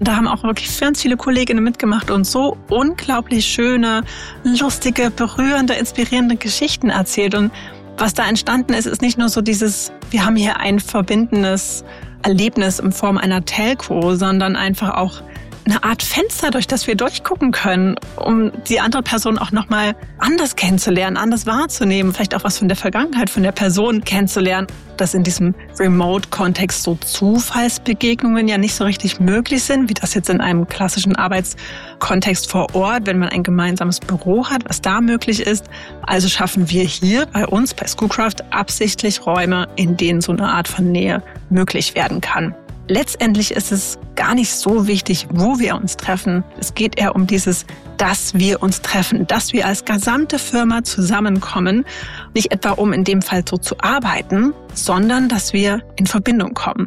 Da haben auch wirklich ganz viele Kolleginnen mitgemacht und so unglaublich schöne, lustige, berührende, inspirierende Geschichten erzählt. Und was da entstanden ist, ist nicht nur so dieses, wir haben hier ein verbindendes Erlebnis in Form einer Telco, sondern einfach auch eine Art Fenster, durch das wir durchgucken können, um die andere Person auch nochmal anders kennenzulernen, anders wahrzunehmen, vielleicht auch was von der Vergangenheit, von der Person kennenzulernen. Dass in diesem Remote-Kontext so Zufallsbegegnungen ja nicht so richtig möglich sind, wie das jetzt in einem klassischen Arbeitskontext vor Ort, wenn man ein gemeinsames Büro hat, was da möglich ist. Also schaffen wir hier bei uns, bei Schoolcraft, absichtlich Räume, in denen so eine Art von Nähe möglich werden kann. Letztendlich ist es gar nicht so wichtig, wo wir uns treffen. Es geht eher um dieses, dass wir uns treffen, dass wir als gesamte Firma zusammenkommen. Nicht etwa, um in dem Fall so zu arbeiten, sondern dass wir in Verbindung kommen.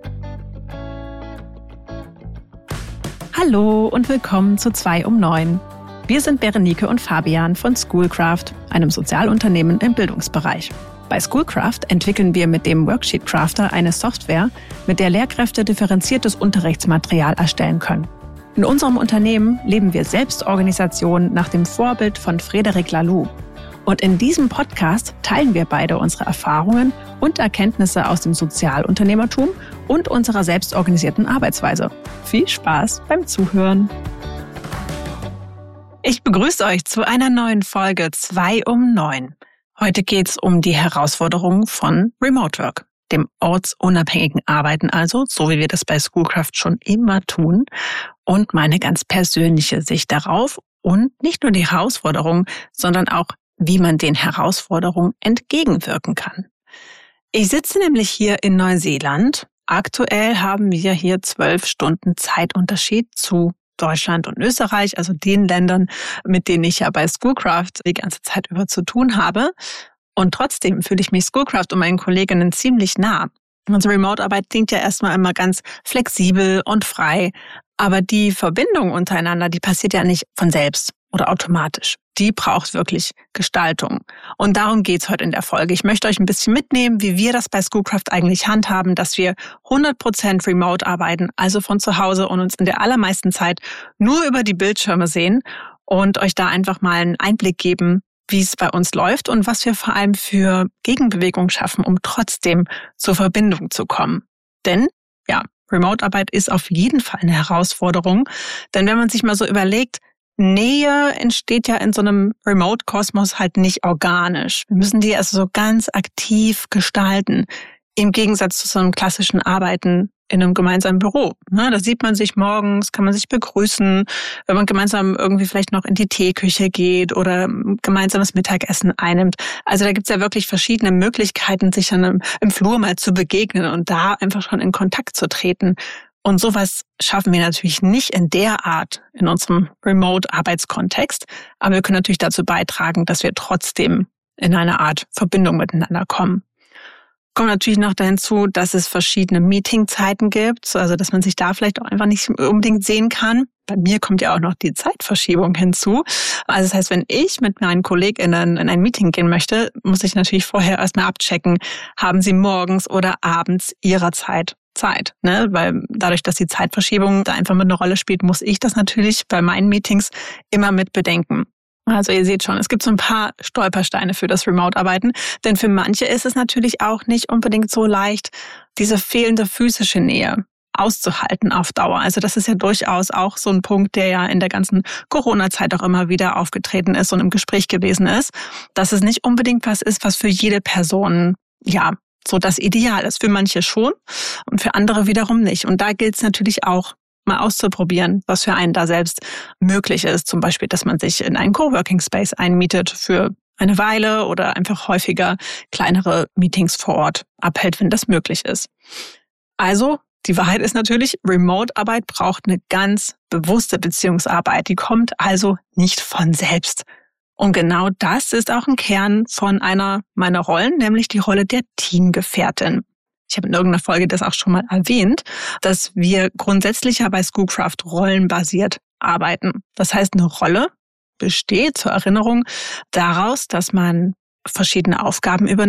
Hallo und willkommen zu 2 um 9. Wir sind Berenike und Fabian von Schoolcraft, einem Sozialunternehmen im Bildungsbereich. Bei Schoolcraft entwickeln wir mit dem Worksheet Crafter eine Software, mit der Lehrkräfte differenziertes Unterrichtsmaterial erstellen können. In unserem Unternehmen leben wir Selbstorganisation nach dem Vorbild von Frédéric Laloux. Und in diesem Podcast teilen wir beide unsere Erfahrungen und Erkenntnisse aus dem Sozialunternehmertum und unserer selbstorganisierten Arbeitsweise. Viel Spaß beim Zuhören! Ich begrüße euch zu einer neuen Folge 2 um 9. Heute geht's um die Herausforderungen von Remote Work, dem ortsunabhängigen Arbeiten also, so wie wir das bei Schoolcraft schon immer tun, und meine ganz persönliche Sicht darauf und nicht nur die Herausforderungen, sondern auch, wie man den Herausforderungen entgegenwirken kann. Ich sitze nämlich hier in Neuseeland. Aktuell haben wir hier 12 Stunden Zeitunterschied zu Deutschland und Österreich, also den Ländern, mit denen ich ja bei Schoolcraft die ganze Zeit über zu tun habe. Und trotzdem fühle ich mich Schoolcraft und meinen Kolleginnen ziemlich nah. Unsere Remote-Arbeit klingt ja erstmal immer ganz flexibel und frei, aber die Verbindung untereinander, die passiert ja nicht von selbst oder automatisch. Die braucht wirklich Gestaltung. Und darum geht's heute in der Folge. Ich möchte euch ein bisschen mitnehmen, wie wir das bei Schoolcraft eigentlich handhaben, dass wir 100% remote arbeiten, also von zu Hause und uns in der allermeisten Zeit nur über die Bildschirme sehen und euch da einfach mal einen Einblick geben, wie es bei uns läuft und was wir vor allem für Gegenbewegung schaffen, um trotzdem zur Verbindung zu kommen. Denn, ja, Remote-Arbeit ist auf jeden Fall eine Herausforderung. Denn wenn man sich mal so überlegt, Nähe entsteht ja in so einem Remote-Kosmos halt nicht organisch. Wir müssen die also so ganz aktiv gestalten, im Gegensatz zu so einem klassischen Arbeiten in einem gemeinsamen Büro. Da sieht man sich morgens, kann man sich begrüßen, wenn man gemeinsam irgendwie vielleicht noch in die Teeküche geht oder gemeinsames Mittagessen einnimmt. Also da gibt's ja wirklich verschiedene Möglichkeiten, sich dann im Flur mal zu begegnen und da einfach schon in Kontakt zu treten. Und sowas schaffen wir natürlich nicht in der Art in unserem Remote-Arbeitskontext. Aber wir können natürlich dazu beitragen, dass wir trotzdem in eine Art Verbindung miteinander kommen. Kommt natürlich noch hinzu, dass es verschiedene Meetingzeiten gibt, also dass man sich da vielleicht auch einfach nicht unbedingt sehen kann. Bei mir kommt ja auch noch die Zeitverschiebung hinzu. Also das heißt, wenn ich mit meinen KollegInnen in ein Meeting gehen möchte, muss ich natürlich vorher erstmal abchecken, haben sie morgens oder abends ihrer Zeit, ne? Weil dadurch, dass die Zeitverschiebung da einfach mit einer Rolle spielt, muss ich das natürlich bei meinen Meetings immer mit bedenken. Also ihr seht schon, es gibt so ein paar Stolpersteine für das Remote-Arbeiten, denn für manche ist es natürlich auch nicht unbedingt so leicht, diese fehlende physische Nähe auszuhalten auf Dauer. Also das ist ja durchaus auch so ein Punkt, der ja in der ganzen Corona-Zeit auch immer wieder aufgetreten ist und im Gespräch gewesen ist, dass es nicht unbedingt was ist, was für jede Person, ja, so das Ideal ist. Für manche schon und für andere wiederum nicht. Und da gilt es natürlich auch, mal auszuprobieren, was für einen da selbst möglich ist. Zum Beispiel, dass man sich in einen Coworking Space einmietet für eine Weile oder einfach häufiger kleinere Meetings vor Ort abhält, wenn das möglich ist. Also, die Wahrheit ist natürlich, Remote-Arbeit braucht eine ganz bewusste Beziehungsarbeit. Die kommt also nicht von selbst. Und genau das ist auch ein Kern von einer meiner Rollen, nämlich die Rolle der Teamgefährtin. Ich habe in irgendeiner Folge das auch schon mal erwähnt, dass wir grundsätzlich ja bei Schoolcraft rollenbasiert arbeiten. Das heißt, eine Rolle besteht zur Erinnerung daraus, dass man verschiedene Aufgaben übernimmt.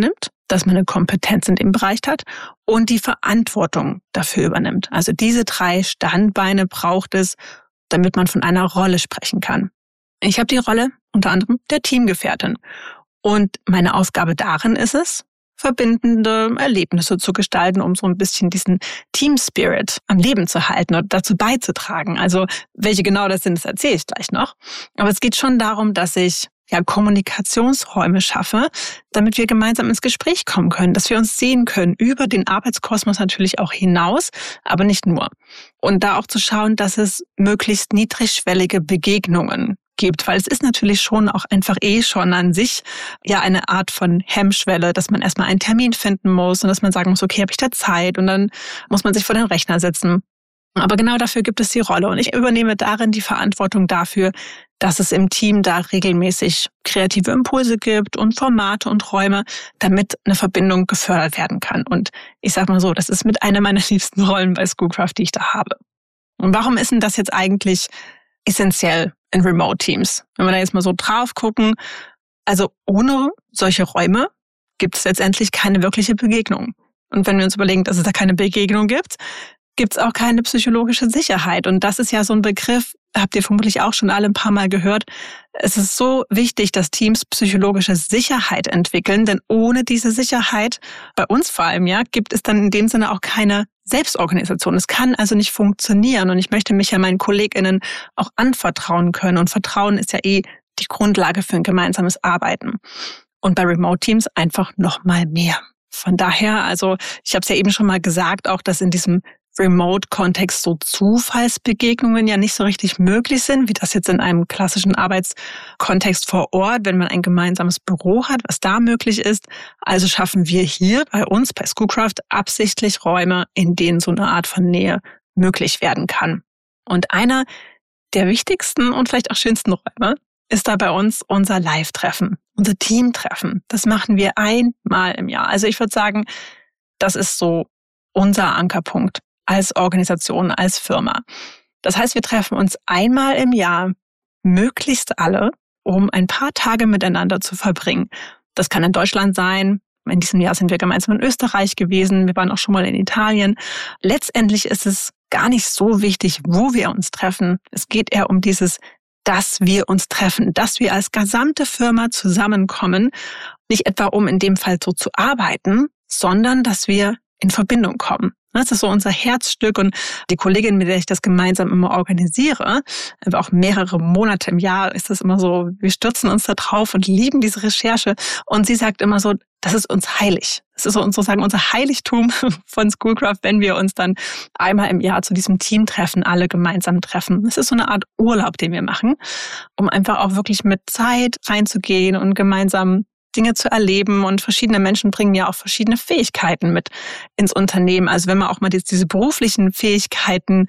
dass man eine Kompetenz in dem Bereich hat und die Verantwortung dafür übernimmt. Also diese 3 Standbeine braucht es, damit man von einer Rolle sprechen kann. Ich habe die Rolle unter anderem der Teamgefährtin. Und meine Aufgabe darin ist es, verbindende Erlebnisse zu gestalten, um so ein bisschen diesen Team-Spirit am Leben zu halten und dazu beizutragen. Also welche genau das sind, das erzähle ich gleich noch. Aber es geht schon darum, dass ich Kommunikationsräume schaffe, damit wir gemeinsam ins Gespräch kommen können, dass wir uns sehen können, über den Arbeitskosmos natürlich auch hinaus, aber nicht nur. Und da auch zu schauen, dass es möglichst niedrigschwellige Begegnungen gibt, weil es ist natürlich schon auch einfach schon an sich eine Art von Hemmschwelle, dass man erstmal einen Termin finden muss und dass man sagen muss, okay, habe ich da Zeit? Und dann muss man sich vor den Rechner setzen. Aber genau dafür gibt es die Rolle und ich übernehme darin die Verantwortung dafür, dass es im Team da regelmäßig kreative Impulse gibt und Formate und Räume, damit eine Verbindung gefördert werden kann. Und ich sag mal so, das ist mit einer meiner liebsten Rollen bei Schoolcraft, die ich da habe. Und warum ist denn das jetzt eigentlich essentiell in Remote-Teams? Wenn wir da jetzt mal so drauf gucken, also ohne solche Räume gibt es letztendlich keine wirkliche Begegnung. Und wenn wir uns überlegen, dass es da keine Begegnung gibt es auch keine psychologische Sicherheit. Und das ist ja so ein Begriff, habt ihr vermutlich auch schon alle ein paar Mal gehört. Es ist so wichtig, dass Teams psychologische Sicherheit entwickeln, denn ohne diese Sicherheit, bei uns vor allem gibt es dann in dem Sinne auch keine Selbstorganisation. Es kann also nicht funktionieren und ich möchte mich meinen KollegInnen auch anvertrauen können und Vertrauen ist ja die Grundlage für ein gemeinsames Arbeiten. Und bei Remote-Teams einfach noch mal mehr. Von daher, also ich habe es ja eben schon mal gesagt, auch dass in diesem Remote-Kontext so Zufallsbegegnungen ja nicht so richtig möglich sind, wie das jetzt in einem klassischen Arbeitskontext vor Ort, wenn man ein gemeinsames Büro hat, was da möglich ist. Also schaffen wir hier bei uns, bei Schoolcraft, absichtlich Räume, in denen so eine Art von Nähe möglich werden kann. Und einer der wichtigsten und vielleicht auch schönsten Räume ist da bei uns unser Live-Treffen, unser Teamtreffen. Das machen wir einmal im Jahr. Also ich würde sagen, das ist so unser Ankerpunkt als Organisation, als Firma. Das heißt, wir treffen uns einmal im Jahr, möglichst alle, um ein paar Tage miteinander zu verbringen. Das kann in Deutschland sein. In diesem Jahr sind wir gemeinsam in Österreich gewesen. Wir waren auch schon mal in Italien. Letztendlich ist es gar nicht so wichtig, wo wir uns treffen. Es geht eher um dass wir uns treffen, dass wir als gesamte Firma zusammenkommen. Nicht etwa, um in dem Fall so zu arbeiten, sondern dass wir in Verbindung kommen. Das ist so unser Herzstück und die Kollegin, mit der ich das gemeinsam immer organisiere, aber auch mehrere Monate im Jahr ist das immer so, wir stürzen uns da drauf und lieben diese Recherche und sie sagt immer so, das ist uns heilig. Das ist so sozusagen unser Heiligtum von Schoolcraft, wenn wir uns dann einmal im Jahr zu diesem Teamtreffen alle gemeinsam treffen. Das ist so eine Art Urlaub, den wir machen, um einfach auch wirklich mit Zeit reinzugehen und gemeinsam Dinge zu erleben und verschiedene Menschen bringen ja auch verschiedene Fähigkeiten mit ins Unternehmen. Also wenn man auch mal diese beruflichen Fähigkeiten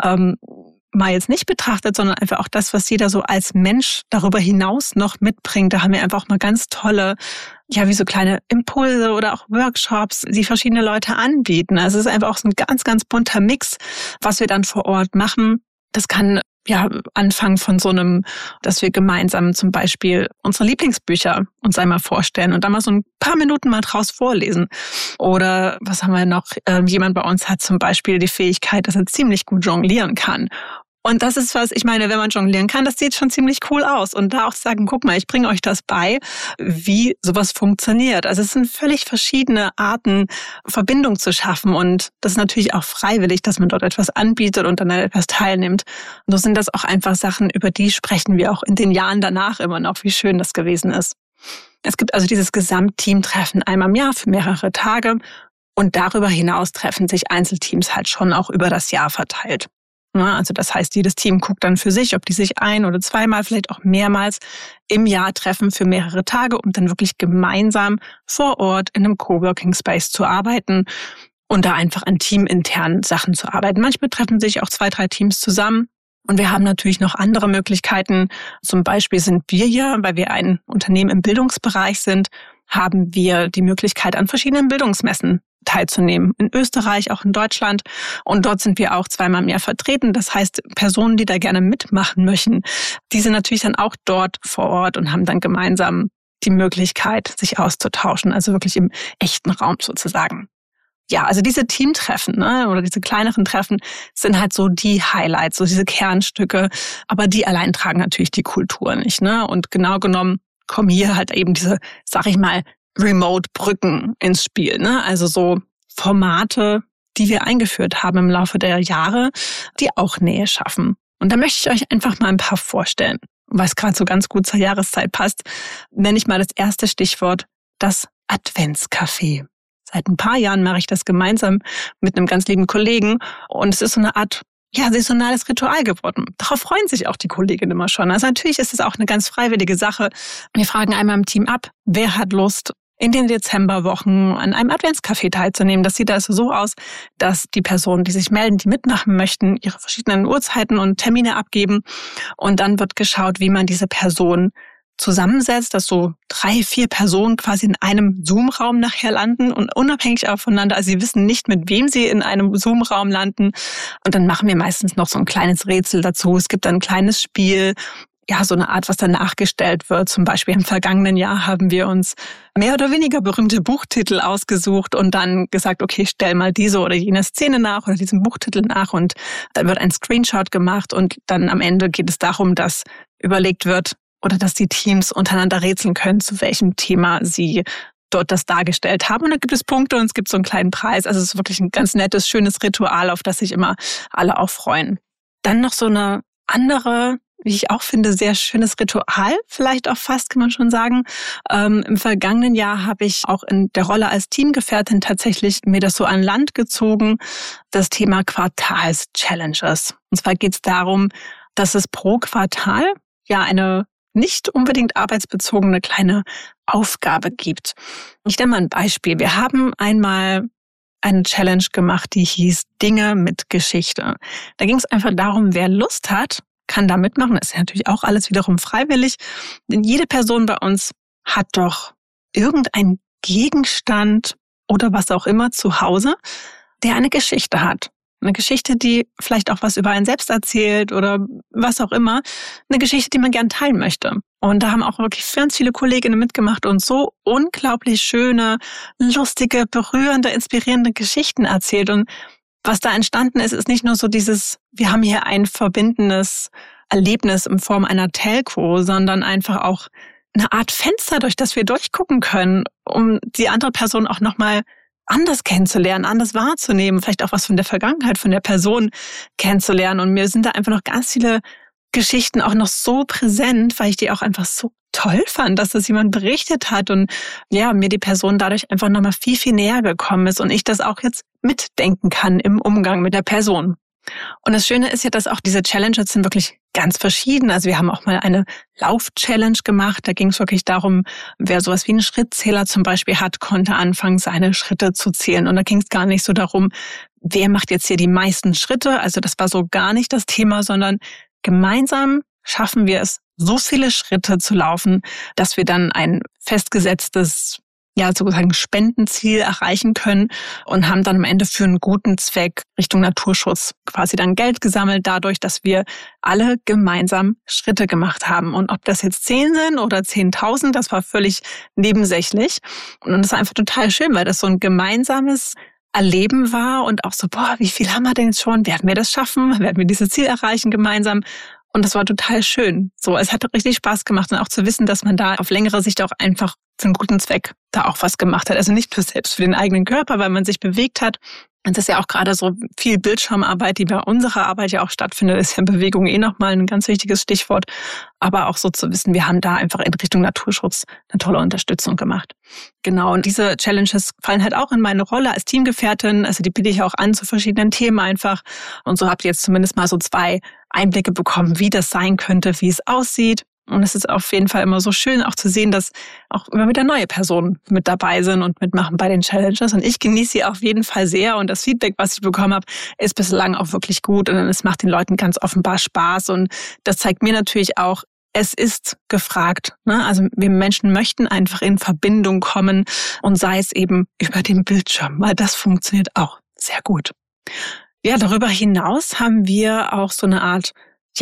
mal jetzt nicht betrachtet, sondern einfach auch das, was jeder so als Mensch darüber hinaus noch mitbringt, da haben wir einfach auch mal ganz tolle, wie so kleine Impulse oder auch Workshops, die verschiedene Leute anbieten. Also es ist einfach auch so ein ganz, ganz bunter Mix, was wir dann vor Ort machen. Das kann anfangen von so einem, dass wir gemeinsam zum Beispiel unsere Lieblingsbücher uns einmal vorstellen und dann mal so ein paar Minuten mal draus vorlesen. Oder was haben wir noch? Jemand bei uns hat zum Beispiel die Fähigkeit, dass er ziemlich gut jonglieren kann. Und das ist was, ich meine, wenn man jonglieren kann, das sieht schon ziemlich cool aus. Und da auch sagen, guck mal, ich bringe euch das bei, wie sowas funktioniert. Also es sind völlig verschiedene Arten, Verbindung zu schaffen. Und das ist natürlich auch freiwillig, dass man dort etwas anbietet und dann etwas teilnimmt. Und so sind das auch einfach Sachen, über die sprechen wir auch in den Jahren danach immer noch, wie schön das gewesen ist. Es gibt also dieses Gesamtteamtreffen einmal im Jahr für mehrere Tage. Und darüber hinaus treffen sich Einzelteams halt schon auch über das Jahr verteilt. Ja, also das heißt, jedes Team guckt dann für sich, ob die sich ein- oder zweimal, vielleicht auch mehrmals im Jahr treffen für mehrere Tage, um dann wirklich gemeinsam vor Ort in einem Coworking Space zu arbeiten und da einfach an teaminternen Sachen zu arbeiten. Manchmal treffen sich auch 2, 3 Teams zusammen. Und wir haben natürlich noch andere Möglichkeiten. Zum Beispiel sind wir ja, weil wir ein Unternehmen im Bildungsbereich sind, haben wir die Möglichkeit, an verschiedenen Bildungsmessen teilzunehmen. In Österreich, auch in Deutschland. Und dort sind wir auch 2-mal im Jahr vertreten. Das heißt, Personen, die da gerne mitmachen möchten, die sind natürlich dann auch dort vor Ort und haben dann gemeinsam die Möglichkeit, sich auszutauschen, also wirklich im echten Raum sozusagen. Ja, also diese Teamtreffen, ne, oder diese kleineren Treffen sind halt so die Highlights, so diese Kernstücke, aber die allein tragen natürlich die Kultur nicht, ne? Und genau genommen kommen hier halt eben diese, sag ich mal, Remote-Brücken ins Spiel, ne? Also so Formate, die wir eingeführt haben im Laufe der Jahre, die auch Nähe schaffen. Und da möchte ich euch einfach mal ein paar vorstellen. Weil es gerade so ganz gut zur Jahreszeit passt, nenne ich mal das erste Stichwort, das Adventscafé. Seit ein paar Jahren mache ich das gemeinsam mit einem ganz lieben Kollegen und es ist so eine Art saisonales Ritual geworden. Darauf freuen sich auch die Kolleginnen immer schon. Also natürlich ist es auch eine ganz freiwillige Sache. Wir fragen einmal im Team ab, wer hat Lust, in den Dezemberwochen an einem Adventscafé teilzunehmen. Das sieht also so aus, dass die Personen, die sich melden, die mitmachen möchten, ihre verschiedenen Uhrzeiten und Termine abgeben. Und dann wird geschaut, wie man diese Person zusammensetzt, dass so 3-4 Personen quasi in einem Zoom-Raum nachher landen und unabhängig auch voneinander. Also sie wissen nicht, mit wem sie in einem Zoom-Raum landen. Und dann machen wir meistens noch so ein kleines Rätsel dazu. Es gibt dann ein kleines Spiel, ja, so eine Art, was dann nachgestellt wird. Zum Beispiel im vergangenen Jahr haben wir uns mehr oder weniger berühmte Buchtitel ausgesucht und dann gesagt, okay, stell mal diese oder jene Szene nach oder diesen Buchtitel nach und dann wird ein Screenshot gemacht und dann am Ende geht es darum, dass überlegt wird oder dass die Teams untereinander rätseln können, zu welchem Thema sie dort das dargestellt haben. Und dann gibt es Punkte und es gibt so einen kleinen Preis. Also es ist wirklich ein ganz nettes, schönes Ritual, auf das sich immer alle auch freuen. Dann noch so eine andere, wie ich auch finde, sehr schönes Ritual, vielleicht auch fast, kann man schon sagen. Im vergangenen Jahr habe ich auch in der Rolle als Teamgefährtin tatsächlich mir das so an Land gezogen, das Thema Quartals-Challenges. Und zwar geht es darum, dass es pro Quartal ja eine nicht unbedingt arbeitsbezogene kleine Aufgabe gibt. Ich nenne mal ein Beispiel. Wir haben einmal eine Challenge gemacht, die hieß Dinge mit Geschichte. Da ging es einfach darum, wer Lust hat, kann da mitmachen. Das ist natürlich auch alles wiederum freiwillig. Denn jede Person bei uns hat doch irgendeinen Gegenstand oder was auch immer zu Hause, der eine Geschichte hat. Eine Geschichte, die vielleicht auch was über einen selbst erzählt oder was auch immer. Eine Geschichte, die man gern teilen möchte. Und da haben auch wirklich ganz viele Kolleginnen mitgemacht und so unglaublich schöne, lustige, berührende, inspirierende Geschichten erzählt. Und was da entstanden ist, ist nicht nur so dieses, wir haben hier ein verbindendes Erlebnis in Form einer Telco, sondern einfach auch eine Art Fenster, durch das wir durchgucken können, um die andere Person auch nochmal anders kennenzulernen, anders wahrzunehmen, vielleicht auch was von der Vergangenheit, von der Person kennenzulernen. Und mir sind da einfach noch ganz viele Geschichten auch noch so präsent, weil ich die auch einfach so toll fand, dass das jemand berichtet hat und ja, mir die Person dadurch einfach nochmal viel, viel näher gekommen ist und ich das auch jetzt mitdenken kann im Umgang mit der Person. Und das Schöne ist ja, dass auch diese Challenges sind wirklich ganz verschieden. Also wir haben auch mal eine Lauf-Challenge gemacht. Da ging es wirklich darum, wer sowas wie einen Schrittzähler zum Beispiel hat, konnte anfangen, seine Schritte zu zählen. Und da ging es gar nicht so darum, wer macht jetzt hier die meisten Schritte. Also das war so gar nicht das Thema, sondern gemeinsam schaffen wir es, so viele Schritte zu laufen, dass wir dann ein festgesetztes, ja, sozusagen Spendenziel erreichen können und haben dann am Ende für einen guten Zweck Richtung Naturschutz quasi dann Geld gesammelt, dadurch, dass wir alle gemeinsam Schritte gemacht haben. Und ob das jetzt 10 sind oder 10.000, das war völlig nebensächlich. Und das war einfach total schön, weil das so ein gemeinsames Erleben war und auch so, wie viel haben wir denn jetzt schon? Werden wir das schaffen? Werden wir dieses Ziel erreichen gemeinsam? Und das war total schön. So, es hat richtig Spaß gemacht und auch zu wissen, dass man da auf längere Sicht auch einfach für einen guten Zweck da auch was gemacht hat. Also nicht selbst für den eigenen Körper, weil man sich bewegt hat. Und das ist ja auch gerade so viel Bildschirmarbeit, die bei unserer Arbeit ja auch stattfindet, ist ja Bewegung nochmal ein ganz wichtiges Stichwort. Aber auch so zu wissen, wir haben da einfach in Richtung Naturschutz eine tolle Unterstützung gemacht. Genau, und diese Challenges fallen halt auch in meine Rolle als Teamgefährtin. Also die biete ich auch an zu verschiedenen Themen einfach. Und so habt ihr jetzt zumindest mal so 2 Einblicke bekommen, wie das sein könnte, wie es aussieht. Und es ist auf jeden Fall immer so schön auch zu sehen, dass auch immer wieder neue Personen mit dabei sind und mitmachen bei den Challenges. Und ich genieße sie auf jeden Fall sehr. Und das Feedback, was ich bekommen habe, ist bislang auch wirklich gut. Und es macht den Leuten ganz offenbar Spaß. Und das zeigt mir natürlich auch, es ist gefragt. Also wir Menschen möchten einfach in Verbindung kommen und sei es eben über den Bildschirm, weil das funktioniert auch sehr gut. Ja, darüber hinaus haben wir auch so eine Art,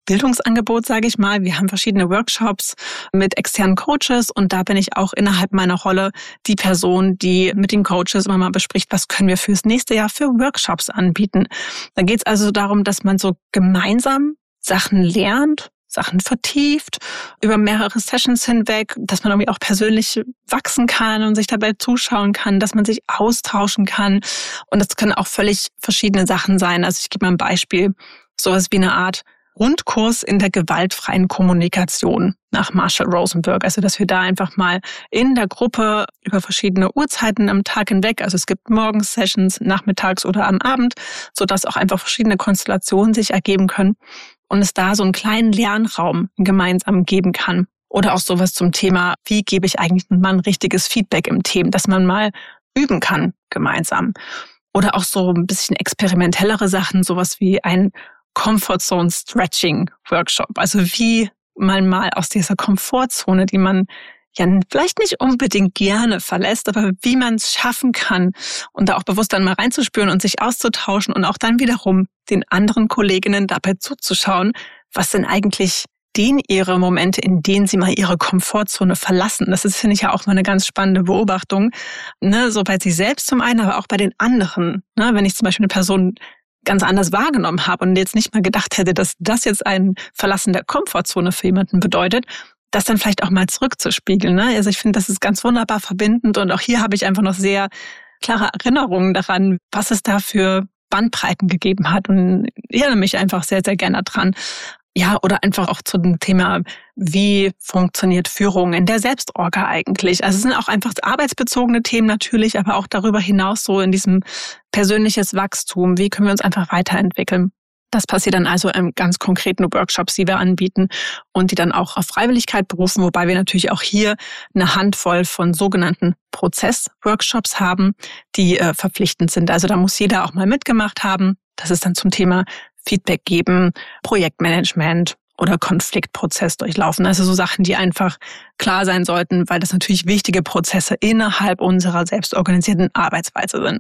Bildungsangebot, sage ich mal. Wir haben verschiedene Workshops mit externen Coaches und da bin ich auch innerhalb meiner Rolle die Person, die mit den Coaches immer mal bespricht, was können wir fürs nächste Jahr für Workshops anbieten. Da geht es also darum, dass man so gemeinsam Sachen lernt, Sachen vertieft, über mehrere Sessions hinweg, dass man irgendwie auch persönlich wachsen kann und sich dabei zuschauen kann, dass man sich austauschen kann. Und das können auch völlig verschiedene Sachen sein. Also ich gebe mal ein Beispiel, sowas wie eine Art Grundkurs in der gewaltfreien Kommunikation nach Marshall Rosenberg. Also dass wir da einfach mal in der Gruppe über verschiedene Uhrzeiten am Tag hinweg, also es gibt morgens Sessions, nachmittags oder am Abend, sodass auch einfach verschiedene Konstellationen sich ergeben können und es da so einen kleinen Lernraum gemeinsam geben kann. Oder auch sowas zum Thema, wie gebe ich eigentlich mal ein richtiges Feedback im Team, dass man mal üben kann gemeinsam. Oder auch so ein bisschen experimentellere Sachen, sowas wie ein Comfort Zone Stretching Workshop. Also wie man mal aus dieser Komfortzone, die man ja vielleicht nicht unbedingt gerne verlässt, aber wie man es schaffen kann und da auch bewusst dann mal reinzuspüren und sich auszutauschen und auch dann wiederum den anderen Kolleginnen dabei zuzuschauen, was denn eigentlich ihre Momente, in denen sie mal ihre Komfortzone verlassen. Das ist, finde ich, ja auch mal eine ganz spannende Beobachtung, ne? So bei sich selbst zum einen, aber auch bei den anderen. Ne? Wenn ich zum Beispiel eine Person ganz anders wahrgenommen habe und jetzt nicht mal gedacht hätte, dass das jetzt ein Verlassen der Komfortzone für jemanden bedeutet, das dann vielleicht auch mal zurückzuspiegeln. Ne? Also ich finde, das ist ganz wunderbar verbindend und auch hier habe ich einfach noch sehr klare Erinnerungen daran, was es da für Bandbreiten gegeben hat und ich erinnere mich einfach sehr, sehr gerne dran. Ja, oder einfach auch zu dem Thema, wie funktioniert Führung in der Selbstorga eigentlich? Also es sind auch einfach arbeitsbezogene Themen natürlich, aber auch darüber hinaus so in diesem persönliches Wachstum. Wie können wir uns einfach weiterentwickeln? Das passiert dann also in ganz konkreten Workshops, die wir anbieten und die dann auch auf Freiwilligkeit berufen, wobei wir natürlich auch hier eine Handvoll von sogenannten Prozess-Workshops haben, die verpflichtend sind. Also da muss jeder auch mal mitgemacht haben. Das ist dann zum Thema Feedback geben, Projektmanagement oder Konfliktprozess durchlaufen. Also so Sachen, die einfach klar sein sollten, weil das natürlich wichtige Prozesse innerhalb unserer selbstorganisierten Arbeitsweise sind.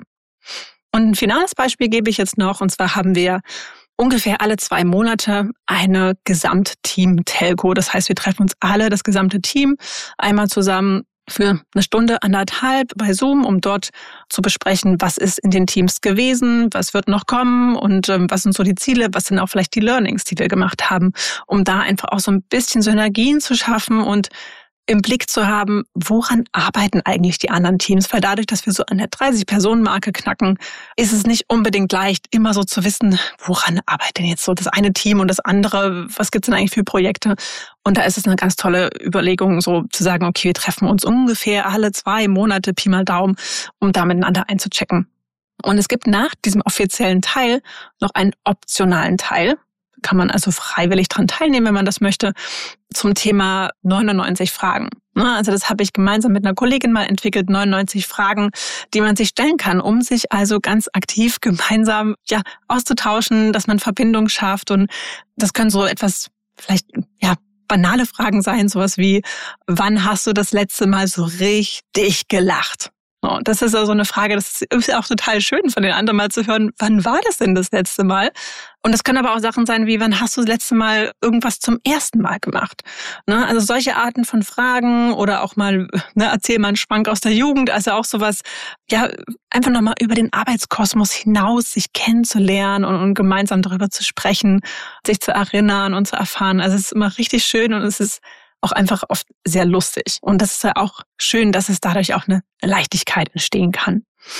Und ein finales Beispiel gebe ich jetzt noch, und zwar haben wir ungefähr alle 2 Monate eine Gesamtteam-Telco. Das heißt, wir treffen uns alle, das gesamte Team, einmal zusammen für 1 Stunde, 1,5 bei Zoom, um dort zu besprechen, was ist in den Teams gewesen, was wird noch kommen und was sind so die Ziele, was sind auch vielleicht die Learnings, die wir gemacht haben, um da einfach auch so ein bisschen Synergien zu schaffen und im Blick zu haben, woran arbeiten eigentlich die anderen Teams? Weil dadurch, dass wir so an der 30-Personen-Marke knacken, ist es nicht unbedingt leicht, immer so zu wissen, woran arbeitet denn jetzt so das eine Team und das andere, was gibt's denn eigentlich für Projekte? Und da ist es eine ganz tolle Überlegung, so zu sagen, okay, wir treffen uns ungefähr alle 2 Monate, Pi mal Daumen, um da miteinander einzuchecken. Und es gibt nach diesem offiziellen Teil noch einen optionalen Teil. Kann man also freiwillig dran teilnehmen, wenn man das möchte, zum Thema 99 Fragen. Also das habe ich gemeinsam mit einer Kollegin mal entwickelt, 99 Fragen, die man sich stellen kann, um sich also ganz aktiv gemeinsam auszutauschen, dass man Verbindung schafft. Und das können so etwas vielleicht banale Fragen sein, sowas wie, wann hast du das letzte Mal so richtig gelacht? Und das ist also eine Frage, das ist auch total schön von den anderen mal zu hören, wann war das denn das letzte Mal? Und das können aber auch Sachen sein wie, wann hast du das letzte Mal irgendwas zum ersten Mal gemacht? Also solche Arten von Fragen oder auch mal, erzähl mal einen Schwank aus der Jugend, also auch sowas, einfach nochmal über den Arbeitskosmos hinaus sich kennenzulernen und gemeinsam darüber zu sprechen, sich zu erinnern und zu erfahren. Also es ist immer richtig schön und es ist auch einfach oft sehr lustig. Und das ist ja auch schön, dass es dadurch auch eine Leichtigkeit entstehen kann.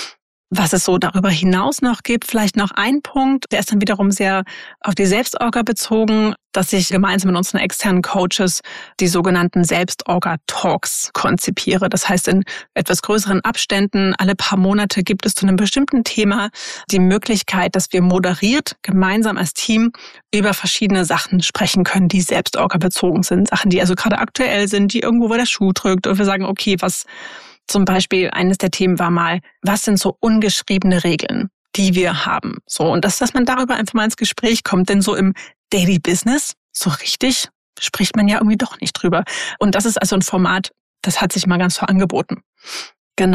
Was es so darüber hinaus noch gibt, vielleicht noch ein Punkt, der ist dann wiederum sehr auf die Selbstorga bezogen, dass ich gemeinsam mit unseren externen Coaches die sogenannten Selbstorga-Talks konzipiere. Das heißt, in etwas größeren Abständen, alle paar Monate gibt es zu einem bestimmten Thema die Möglichkeit, dass wir moderiert gemeinsam als Team über verschiedene Sachen sprechen können, die Selbstorga bezogen sind. Sachen, die also gerade aktuell sind, die irgendwo, wo der Schuh drückt. Und wir sagen, okay, was zum Beispiel, eines der Themen war mal, was sind so ungeschriebene Regeln, die wir haben? So, und dass man darüber einfach mal ins Gespräch kommt, denn so im Daily Business, so richtig, spricht man ja irgendwie doch nicht drüber. Und das ist also ein Format, das hat sich mal ganz so angeboten. Genau.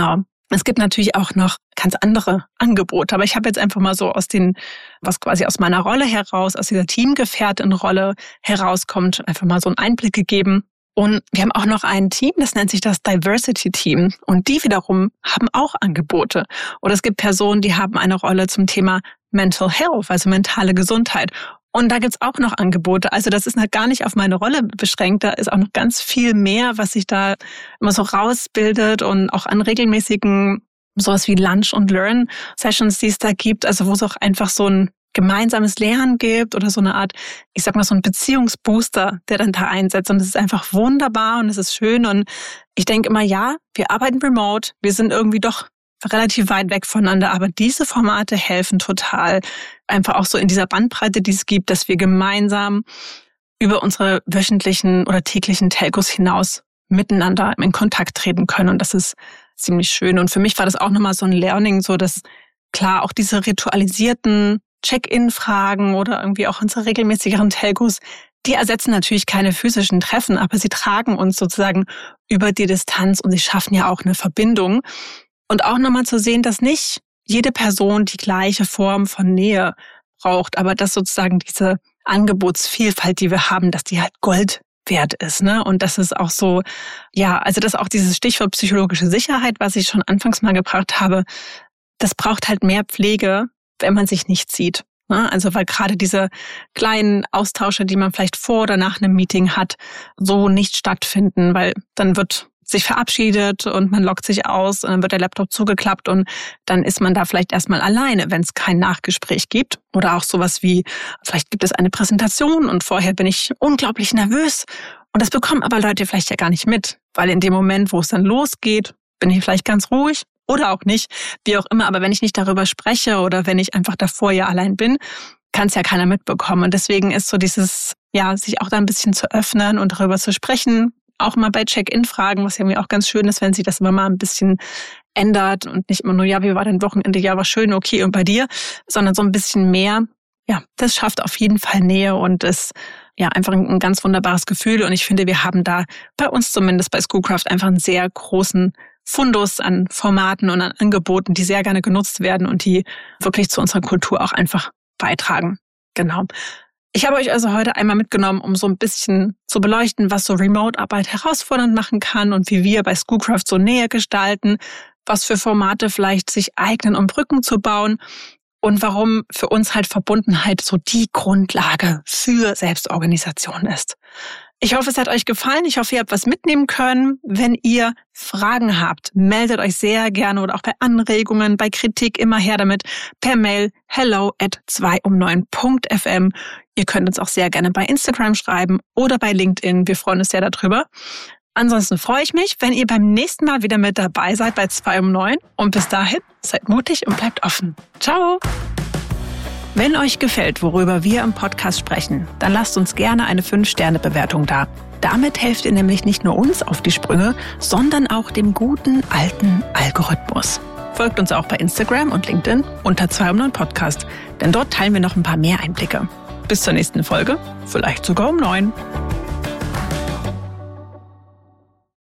Es gibt natürlich auch noch ganz andere Angebote, aber ich habe jetzt einfach mal so was quasi aus meiner Rolle heraus, aus dieser Teamgefährtin-Rolle herauskommt, einfach mal so einen Einblick gegeben. Und wir haben auch noch ein Team, das nennt sich das Diversity-Team. Und die wiederum haben auch Angebote. Oder es gibt Personen, die haben eine Rolle zum Thema Mental Health, also mentale Gesundheit. Und da gibt's auch noch Angebote. Also das ist noch gar nicht auf meine Rolle beschränkt. Da ist auch noch ganz viel mehr, was sich da immer so rausbildet und auch an regelmäßigen sowas wie Lunch- und Learn-Sessions, die es da gibt. Also wo es auch einfach so ein gemeinsames Lernen gibt oder so eine Art, ich sag mal so ein Beziehungsbooster, der dann da einsetzt. Und es ist einfach wunderbar und es ist schön. Und ich denke immer, ja, wir arbeiten remote. Wir sind irgendwie doch relativ weit weg voneinander, aber diese Formate helfen total, einfach auch so in dieser Bandbreite, die es gibt, dass wir gemeinsam über unsere wöchentlichen oder täglichen Telcos hinaus miteinander in Kontakt treten können und das ist ziemlich schön. Und für mich war das auch nochmal so ein Learning, so dass klar auch diese ritualisierten Check-in-Fragen oder irgendwie auch unsere regelmäßigeren Telcos, die ersetzen natürlich keine physischen Treffen, aber sie tragen uns sozusagen über die Distanz und sie schaffen ja auch eine Verbindung. Und auch nochmal zu sehen, dass nicht jede Person die gleiche Form von Nähe braucht, aber dass sozusagen diese Angebotsvielfalt, die wir haben, dass die halt Gold wert ist, ne? Und das ist auch so, ja, also das auch dieses Stichwort psychologische Sicherheit, was ich schon anfangs mal gebracht habe, das braucht halt mehr Pflege, wenn man sich nicht sieht. Ne? Also weil gerade diese kleinen Austausche, die man vielleicht vor oder nach einem Meeting hat, so nicht stattfinden, weil dann wird sich verabschiedet und man loggt sich aus und dann wird der Laptop zugeklappt und dann ist man da vielleicht erstmal alleine, wenn es kein Nachgespräch gibt. Oder auch sowas wie, vielleicht gibt es eine Präsentation und vorher bin ich unglaublich nervös und das bekommen aber Leute vielleicht ja gar nicht mit, weil in dem Moment, wo es dann losgeht, bin ich vielleicht ganz ruhig oder auch nicht, wie auch immer. Aber wenn ich nicht darüber spreche oder wenn ich einfach davor ja allein bin, kann es ja keiner mitbekommen. Und deswegen ist so dieses, ja, sich auch da ein bisschen zu öffnen und darüber zu sprechen, auch mal bei Check-in-Fragen, was ja mir auch ganz schön ist, wenn sich das immer mal ein bisschen ändert und nicht immer nur, ja, wie war dein Wochenende? Ja, war schön, okay, und bei dir? Sondern so ein bisschen mehr. Ja, das schafft auf jeden Fall Nähe und ist ja einfach ein ganz wunderbares Gefühl. Und ich finde, wir haben da bei uns zumindest bei Schoolcraft einfach einen sehr großen Fundus an Formaten und an Angeboten, die sehr gerne genutzt werden und die wirklich zu unserer Kultur auch einfach beitragen. Genau. Ich habe euch also heute einmal mitgenommen, um so ein bisschen zu beleuchten, was so Remote-Arbeit herausfordernd machen kann und wie wir bei Schoolcraft so Nähe gestalten, was für Formate vielleicht sich eignen, um Brücken zu bauen und warum für uns halt Verbundenheit so die Grundlage für Selbstorganisation ist. Ich hoffe, es hat euch gefallen. Ich hoffe, ihr habt was mitnehmen können. Wenn ihr Fragen habt, meldet euch sehr gerne oder auch bei Anregungen, bei Kritik immer her damit per Mail hello@2um9.fm. Ihr könnt uns auch sehr gerne bei Instagram schreiben oder bei LinkedIn. Wir freuen uns sehr darüber. Ansonsten freue ich mich, wenn ihr beim nächsten Mal wieder mit dabei seid bei 2 um 9. Und bis dahin, seid mutig und bleibt offen. Ciao! Wenn euch gefällt, worüber wir im Podcast sprechen, dann lasst uns gerne eine 5-Sterne-Bewertung da. Damit helft ihr nämlich nicht nur uns auf die Sprünge, sondern auch dem guten alten Algorithmus. Folgt uns auch bei Instagram und LinkedIn unter 2 um 9 Podcast, denn dort teilen wir noch ein paar mehr Einblicke. Bis zur nächsten Folge, vielleicht sogar um 9.